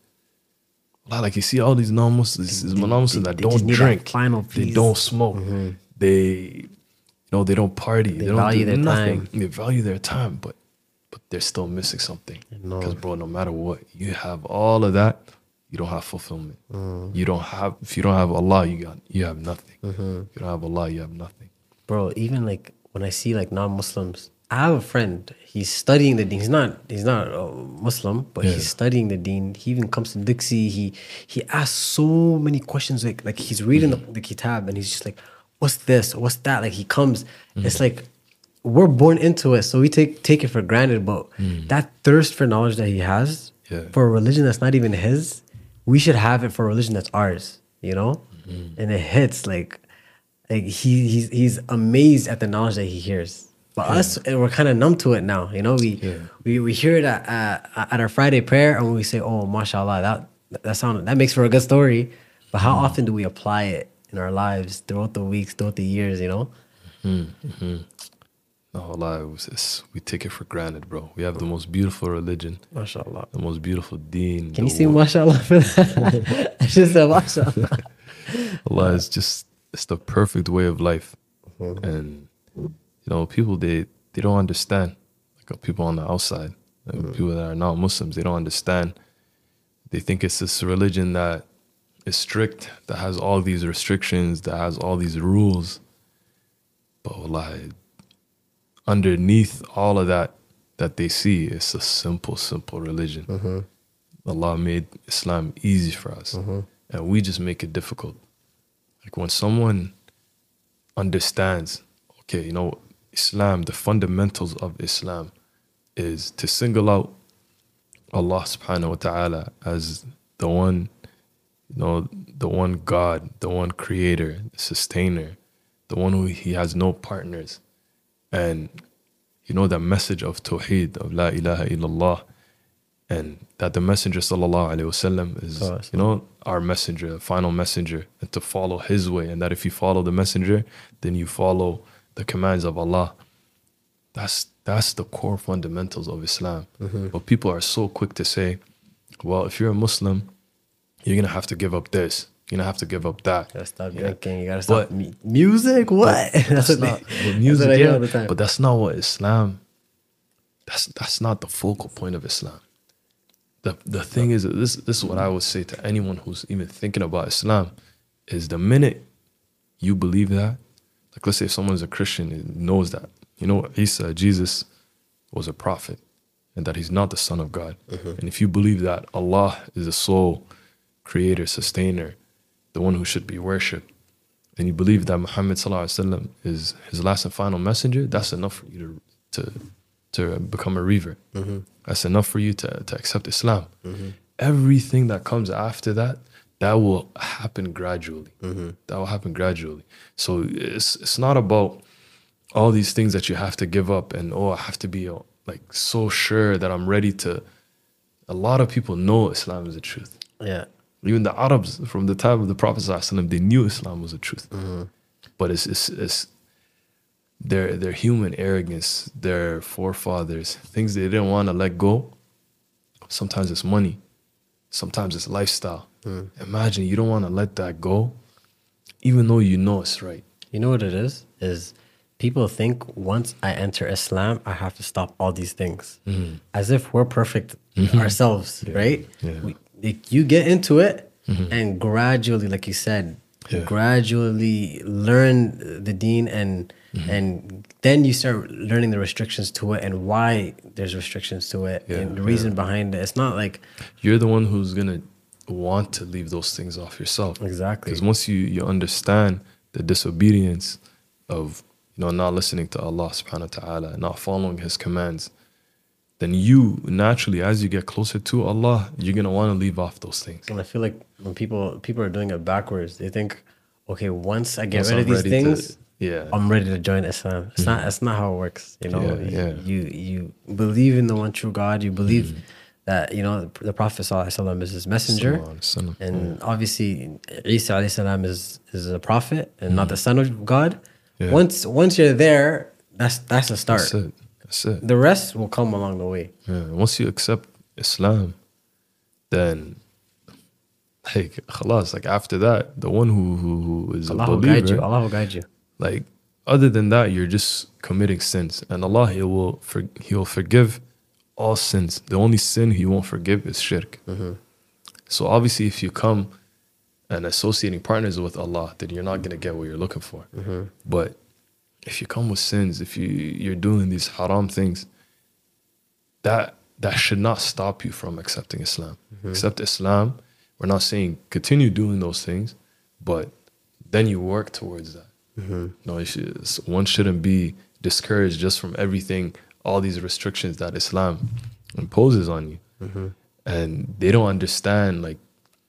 Like, you see all these non-Muslims that they just don't need that drink, final they piece. don't smoke, they, you know, they don't party, they don't value do their nothing. time. They value their time, but they're still missing something. No. Because, bro, no matter what, you have all of that, you don't have fulfillment. You don't have, if you don't have Allah, you have nothing. If you don't have Allah, you have nothing. Bro, even like when I see like non-Muslims, I have a friend. He's studying the deen. He's not Muslim, but he's studying the deen. He even comes to Dixie. He asks so many questions. Like he's reading the kitab and he's just like, "What's this? What's that?" Like he comes. It's like we're born into it, so we take it for granted. But that thirst for knowledge that he has for a religion that's not even his, we should have it for a religion that's ours. You know, and it hits like he's amazed at the knowledge that he hears. But us, we're kind of numb to it now. You know, we hear it at our Friday prayer, and we say, "Oh, mashallah, that makes for a good story." But how often do we apply it in our lives throughout the weeks, throughout the years? You know. No, Allah, we take it for granted, bro. We have the most beautiful religion, MashaAllah. the most beautiful deen. Can you say mashallah for that? I just said mashallah. Allah is just, it's the perfect way of life. And, you know, people, they don't understand. Like people on the outside, like people that are not Muslims, they don't understand. They think it's this religion that is strict, that has all these restrictions, that has all these rules. But Allah, underneath all of that they see, it's a simple religion. Allah made Islam easy for us, and we just make it difficult. Like when someone understands, okay, you know, Islam, the fundamentals of Islam is to single out Allah subhanahu wa ta'ala as the one, you know, the one God, the one creator, the sustainer, the one who he has no partners. And, you know, that message of Tawheed, of La ilaha illallah, and that the Messenger sallallahu alaihi wasallam is, you know, our messenger, final messenger, and to follow his way. And that if you follow the messenger, then you follow the commands of Allah. That's the core fundamentals of Islam. But people are so quick to say, well, if you're a Muslim, you're going to have to give up this. You're going to have to give up that. You gotta stop drinking. You gotta stop music. What? That's what not, they, music, that's what I hear all the time. but that's not what Islam. That's not the focal point of Islam. The thing is, this is what I would say to anyone who's even thinking about Islam, is the minute you believe that, like let's say if someone's a Christian and knows that, you know, Isa, Jesus, was a prophet and that he's not the son of God. And if you believe that Allah is the sole creator, sustainer, the one who should be worshipped, and you believe that Muhammad sallallahu alaihi wasallam is his last and final messenger, that's enough for you to become a revert. That's enough for you to accept Islam. Everything that comes after that, that will happen gradually. That will happen gradually. So it's not about all these things that you have to give up and, I have to be like so sure that I'm ready to. A lot of people know Islam is the truth. Yeah. Even the Arabs from the time of the Prophet ﷺ, they knew Islam was the truth. But it's their human arrogance, their forefathers, things they didn't want to let go. Sometimes it's money. Sometimes it's lifestyle. Imagine you don't want to let that go, even though you know it's right. You know what it is? Is people think once I enter Islam, I have to stop all these things. As if we're perfect ourselves, right? Yeah. You get into it and gradually, like you said, gradually learn the deen and then you start learning the restrictions to it and why there's restrictions to it and the reason behind it. It's not like you're the one who's gonna want to leave those things off yourself. Exactly. Because once you understand the disobedience of not listening to Allah subhanahu wa ta'ala, not following his commands, then you naturally, as you get closer to Allah, you're gonna want to leave off those things. And I feel like when people are doing it backwards, they think, okay, once I get rid of these things, I'm ready to join Islam. It's not how it works. You believe in the one true God. You believe that the Prophet ﷺ is his messenger, and obviously Isa ﷺ is a prophet and not the son of God. Once you're there, that's the start. That's it. The rest will come along the way. Once you accept Islam, then khalas, like after that, the one who is Allah a will believer, guide you. Allah will guide you. Like other than that, you're just committing sins, and Allah he will forgive all sins. The only sin he won't forgive is shirk. So obviously, if you come and associating partners with Allah, then you're not gonna get what you're looking for. But if you come with sins, if you're doing these haram things, that should not stop you from accepting Islam. Accept Islam. We're not saying continue doing those things, but then you work towards that. One shouldn't be discouraged just from everything, all these restrictions that Islam imposes on you. And they don't understand like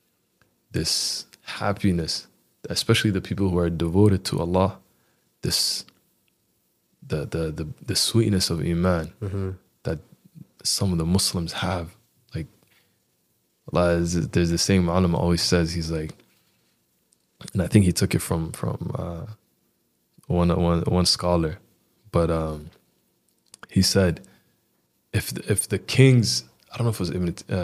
this happiness, especially the people who are devoted to Allah, this the sweetness of Iman that some of the Muslims have. Like there's the same ulama always says, he's like, and I think he took it from one scholar, but he said if the kings, I don't know if it was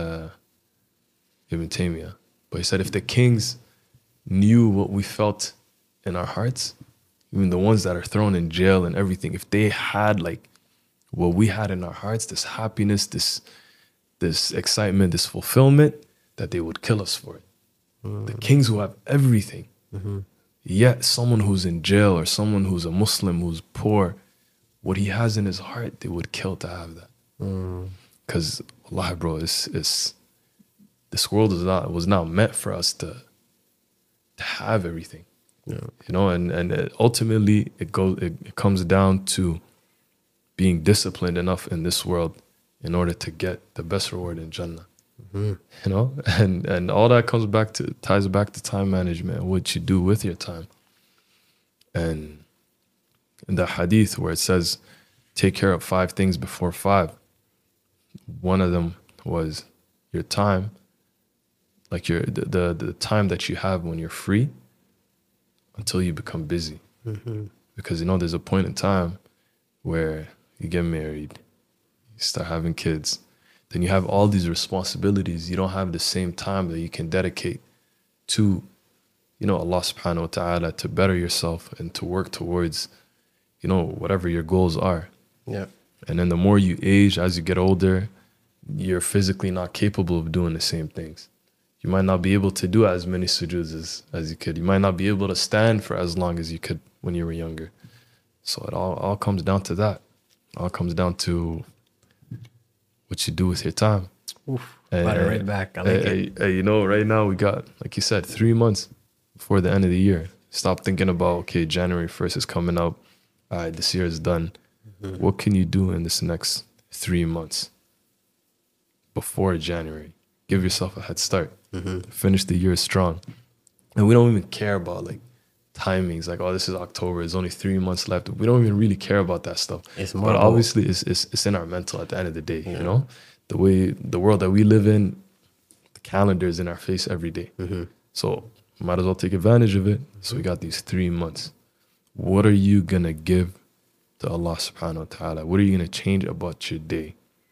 Ibn Taymiyyah, but he said if the kings knew what we felt in our hearts, even the ones that are thrown in jail and everything, if they had like what we had in our hearts, this happiness, this excitement, this fulfillment, that they would kill us for it. The kings who have everything, yet someone who's in jail or someone who's a Muslim who's poor, what he has in his heart, they would kill to have that. Because Allah, bro, this world was not meant for us to have everything. And ultimately it comes down to being disciplined enough in this world in order to get the best reward in Jannah. And all that ties back to time management, what you do with your time. And in the hadith where it says, take care of 5 things before 5, one of them was your time, like the time that you have when you're free until you become busy. Because there's a point in time where you get married, you start having kids, then you have all these responsibilities. You don't have the same time that you can dedicate to Allah subhanahu wa ta'ala, to better yourself and to work towards whatever your goals are. And then the more you age, as you get older, you're physically not capable of doing the same things. You might not be able to do as many sujuds as you could. You might not be able to stand for as long as you could when you were younger. So it all comes down to that. It all comes down to what you do with your time. Oof. Brought it right back. I like it. You know, right now we got, like you said, 3 months before the end of the year. Stop thinking about, okay, January 1st is coming up. All right, this year is done. What can you do in this next 3 months before January? Give yourself a head start. Finish the year strong. And we don't even care about like timings. Like, oh, this is October. There's only 3 months left. We don't even really care about that stuff. It's more but about- obviously, it's in our mental at the end of the day. You know, the world that we live in, the calendar is in our face every day. So might as well take advantage of it. So we got these 3 months. What are you gonna give to Allah subhanahu wa ta'ala? What are you gonna change about your day?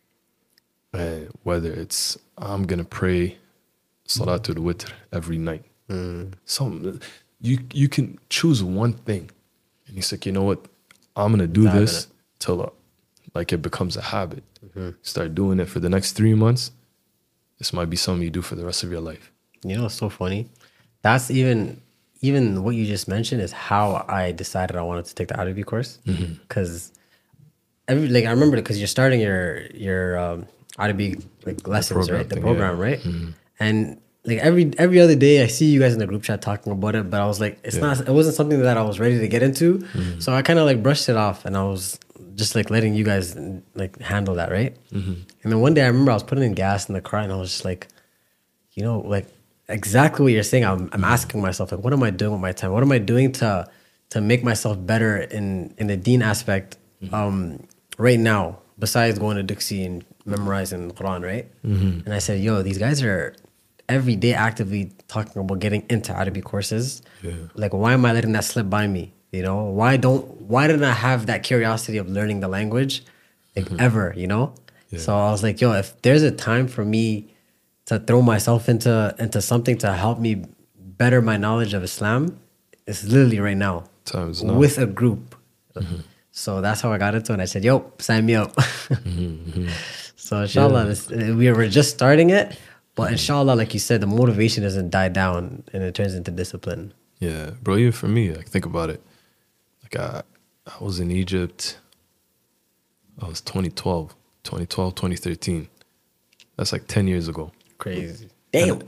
And whether it's, I'm gonna pray Salatul Witr every night. Some you can choose one thing, and he's like, you know what, I'm gonna do this till like it becomes a habit. Start doing it for the next 3 months. This might be something you do for the rest of your life. You know what's so funny? That's even what you just mentioned is how I decided I wanted to take the Arabic course. Because I remember because you're starting your Arabic like lessons, program right? The thing, program, yeah. right? And like every other day I see you guys in the group chat talking about it, but I was like, it wasn't something that I was ready to get into. So I kind of like brushed it off, and I was just like letting you guys like handle that, right? And then one day I remember I was putting in gas in the car, and I was just like, you know, like exactly what you're saying. I'm asking myself, like, what am I doing with my time? What am I doing to make myself better in the deen aspect right now, besides going to Dixie and memorizing the Quran, right? And I said, yo, these guys are every day actively talking about getting into Arabic courses. Like, why am I letting that slip by me? You know, why didn't I have that curiosity of learning the language like ever, you know? So I was like, yo, if there's a time for me to throw myself into something to help me better my knowledge of Islam, it's literally right now. Times now. With a group. So that's how I got into it. And I said, yo, sign me up. So inshallah, we were just starting it. But inshallah, like you said, the motivation doesn't die down and it turns into discipline. Yeah, bro, even for me, like, think about it. Like, I was in Egypt, I was 2013. That's like 10 years ago. Crazy. Damn.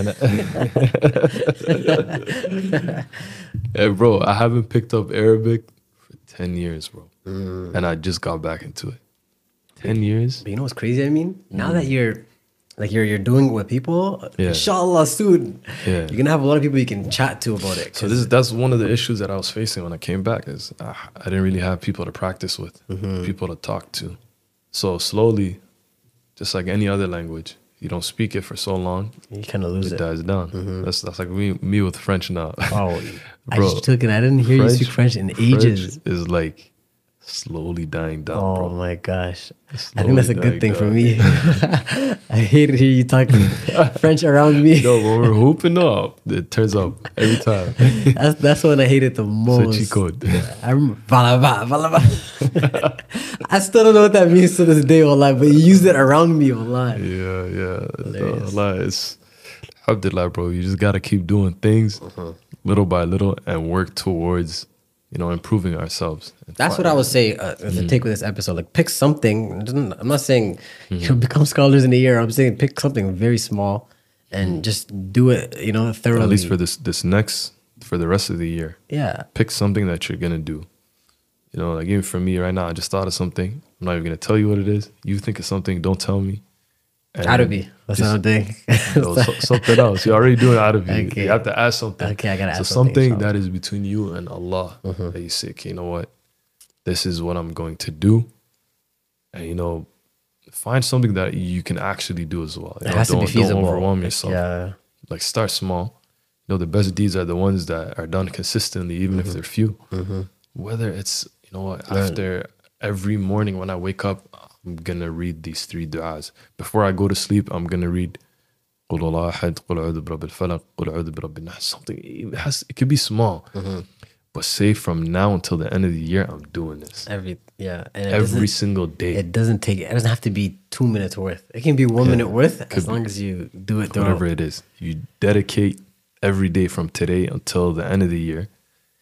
Hey, bro, I haven't picked up Arabic for 10 years, bro. And I just got back into it. 10 years? But you know what's crazy? I mean, now that you're doing it with people, inshallah soon, you're gonna have a lot of people you can chat to about it. So that's one of the issues that I was facing when I came back is I didn't really have people to practice with, people to talk to. So slowly, just like any other language, you don't speak it for so long, you kind of lose it it. dies down. That's like me with French now. Oh, I Bro, just took it. I didn't hear you speak French in ages. French is like slowly dying down, Oh bro. my gosh. I Slowly think that's a dying good thing for down. me. I hate to hear you talking French around me. No, when we're hooping up, it turns up every time. That's when I hate it the So most. cheat code. I remember, I still don't know what that means to this day, wallah, but you use it around me, wallah. Yeah. Hilarious. It's alhamdulillah, bro. You just gotta keep doing things little by little and work towards, improving ourselves. That's what I would say as a take with this episode. Like, pick something. I'm not saying become scholars in a year. I'm saying pick something very small and just do it, thoroughly. At least for for the rest of the year. Yeah. Pick something that you're gonna do. Like even for me right now, I just thought of something. I'm not even gonna tell you what it is. You think of something, don't tell me. And Arabi. That's what I'm doing. Something else. You're already doing Arabi. Okay. You have to add something. Okay, I gotta add so something, something that is between you and Allah. That you say, okay, you know what? This is what I'm going to do. And find something that you can actually do as well. It has to be feasible. Don't overwhelm yourself. Yeah. Like, start small. The best deeds are the ones that are done consistently, even if they're few. Whether it's, after every morning when I wake up, I'm going to read these 3 du'as. Before I go to sleep, I'm going to read قُلْ هُوَ أَحَدٌ قُلْ أَعُوذُ بِرَبِّ الْفَلَقِ قُلْ أَعُوذُ بِرَبِّ النَّاسِ. Something, it could be small. But say from now until the end of the year, I'm doing this. And Every single day. It doesn't have to be 2 minutes worth. It can be 1 minute worth as long as you do it throughout. Whatever it is. You dedicate every day from today until the end of the year.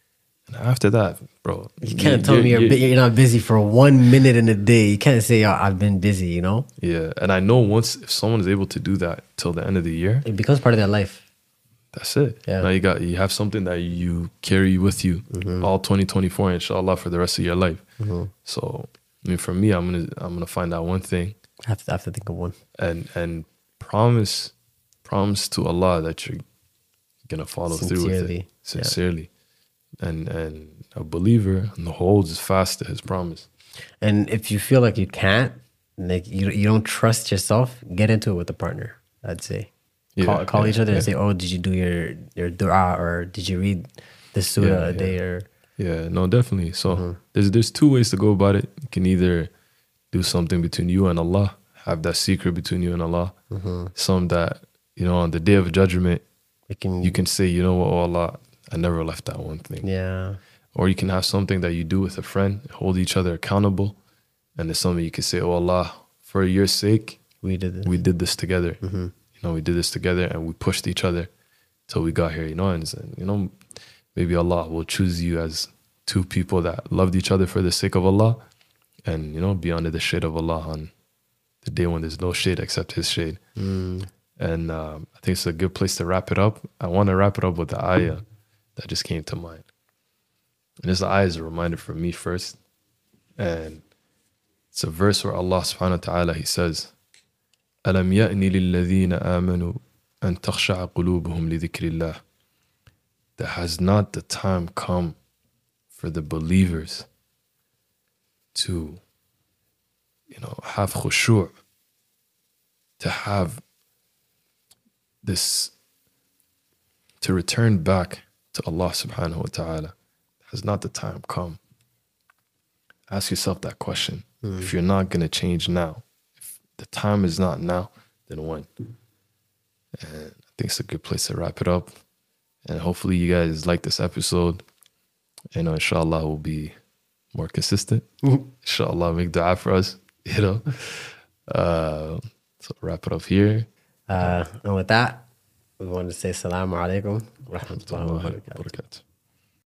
And after that, bro, You can't tell me you're not busy for 1 minute in a day. You can't say, oh, I've been busy, you know? Yeah. And I know once if someone is able to do that till the end of the year, It becomes part of their life. that's it. Yeah. Now you have something that you carry with you all 2024, inshallah, for the rest of your life. So I mean, for me, I'm gonna find out one thing I have to think of one. and promise to Allah that you're gonna follow through with Sincerely. it sincerely, and a believer holds fast to his promise. And if you feel like you can't, like you don't trust yourself, get into it with a partner, I'd say. Call each other and say, oh, did you do your dua, or did you read the surah a day, or Yeah, no, definitely. So there's two ways to go about it. You can either do something between you and Allah, have that secret between you and Allah. Some that, on the day of judgment, you can say, you know what, oh Allah, I never left that one thing. Yeah. Or you can have something that you do with a friend, hold each other accountable. And it's something you can say, oh Allah, for your sake, We did this. we did this together. We did this together and we pushed each other till we got here, and maybe Allah will choose you as two people that loved each other for the sake of Allah, and be under the shade of Allah on the day when there's no shade except His shade. And I think it's a good place to wrap it up. I want to wrap it up with the ayah that just came to mind, and this ayah is a reminder for me first, and it's a verse where Allah subhanahu wa ta'ala, He says, أَلَمْ يَأْنِ لِلَّذِينَ آمَنُوا أَن تَخْشَعَ قُلُوبُهُمْ لِذِكْرِ اللَّهِ. That has not the time come for the believers to, have khushu', to have this, to return back to Allah subhanahu wa ta'ala. Has not the time come? Ask yourself that question. If you're not going to change now, if the time is not now, then when? And I think it's a good place to wrap it up. And hopefully you guys like this episode. Inshallah, we'll be more consistent. Inshallah, make dua for us, So wrap it up here. And with that, we want to say Assalamu alaikum wa rahmatullahi wa barakatuh. Barakatuh.